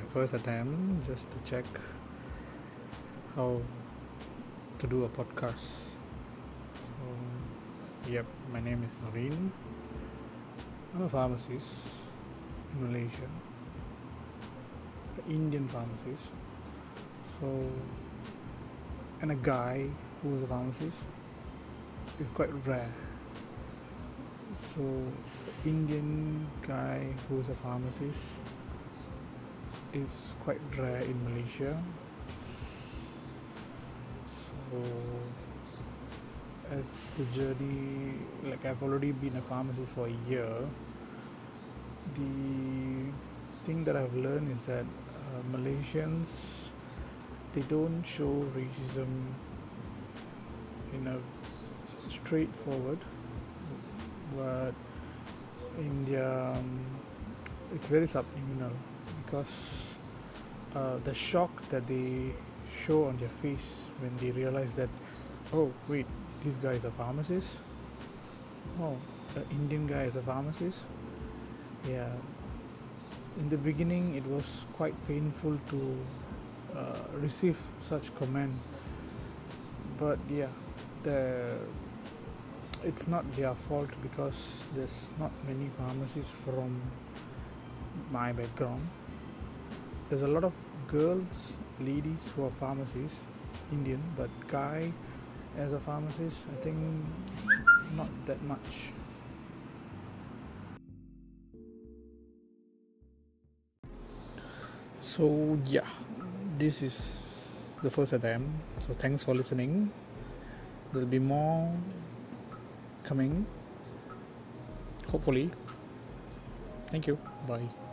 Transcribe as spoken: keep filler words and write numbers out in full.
first attempt just to check how to do a podcast. So, yep, my name is Naveen. I'm a pharmacist in Malaysia, an Indian pharmacist. So, and a guy who is a pharmacist is quite rare. So, the Indian guy who is a pharmacist is quite rare in Malaysia. So, as the journey, like I've already been a pharmacist for a year, the thing that I've learned is that uh, Malaysians, they don't show racism in a straightforward, but India, um, it's very subliminal because uh, the shock that they show on their face when they realize that, oh wait, this guy is a pharmacist, oh, the Indian guy is a pharmacist. Yeah, in the beginning it was quite painful to uh, receive such comment, but yeah, the it's not their fault because there's not many pharmacists from my background. There's a lot of girls, ladies who are pharmacists, Indian, but guy as a pharmacist, I think not that much. So yeah, this is the first attempt. So thanks for listening. There'll be more coming, hopefully. Thank you. Bye.